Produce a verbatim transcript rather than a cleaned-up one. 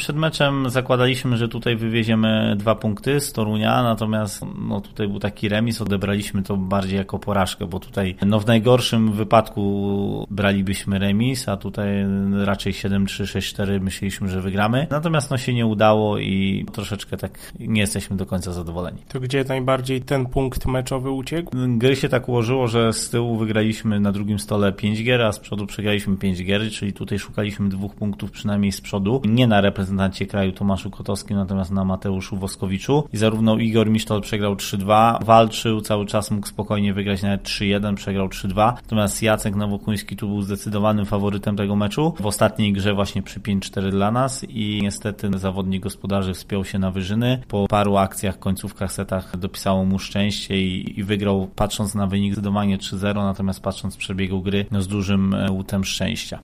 przed meczem zakładaliśmy, że tutaj wywieziemy dwa punkty z Torunia, natomiast no tutaj był taki remis, odebraliśmy to bardziej jako porażkę, bo tutaj no w najgorszym wypadku bralibyśmy remis, a tutaj raczej siedem trzy, sześć cztery myśleliśmy, że wygramy. Natomiast no się nie udało i troszeczkę tak nie jesteśmy do końca zadowoleni. To gdzie najbardziej ten punkt meczowy uciekł? Gry się tak ułożyło, że z tyłu wygraliśmy na drugim stole pięć gier, a z przodu przegraliśmy pięć gier, czyli tutaj szukaliśmy dwóch punktów przynajmniej z przodu. Nie na reprezentancie kraju Tomaszu Kotowskim, natomiast na Mateuszu Woskowiczu. I zarówno Igor Misztol przegrał trzy dwa, walczył cały czas, mógł spokojnie wygrać nawet trzy jeden, przegrał trzy dwa. Natomiast Jacek Nowokuński tu był zdecydowanym faworytem tego meczu. W ostatniej grze właśnie przy pięć cztery dla nas i niestety zawodnik gospodarzy wspiął się na wyżyny. Po paru akcjach, końcówkach, setach dopisało mu szczęście i, i wygrał patrząc na wynik zdecydowanie trzy zero, natomiast patrząc w przebiegu gry no z dużym łutem szczęścia.